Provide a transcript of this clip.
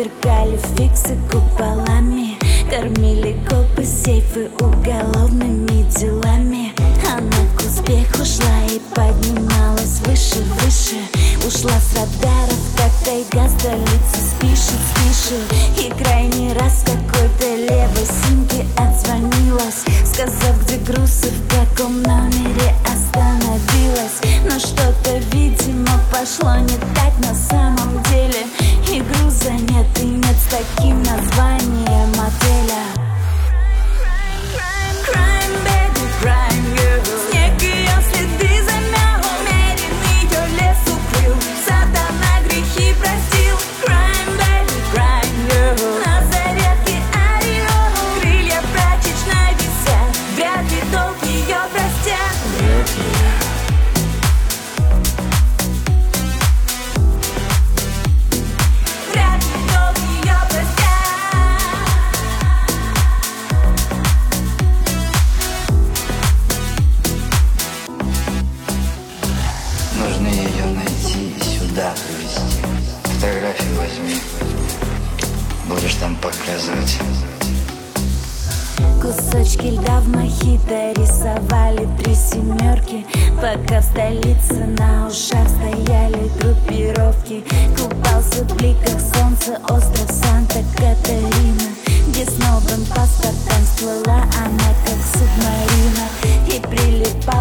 сверкали фиксы куполами, кормили копы сейфы уголовными делами. Она к успеху шла и поднималась выше, выше. Ушла с радаров, как тайга столицы спишет. И крайний раз какой-то левой симке отзвонилась, сказав, где груз и в каком номере остановилась. Но что-то, видимо, пошло не так на самом деле, и груза нет, и нет с таким названием отеля. Crime, baby, crime girl. Снег ее следы замел, уверен, ее лес укрыл, сатана грехи простил. Crime, baby, crime girl. На зарядке орел, крылья прачечной висят, вряд ли долг ее простят. Вряд ли долг ее простят. Нужно ее найти и сюда привезти. Фотографию возьми, будешь там показывать. Кусочки льда в мохито рисовали 3 семерки, пока в столице на ушах стояли группировки. Купался в бликах солнца остров Санта-Катарина, где с новым паспортом всплыла она как субмарина и прилипала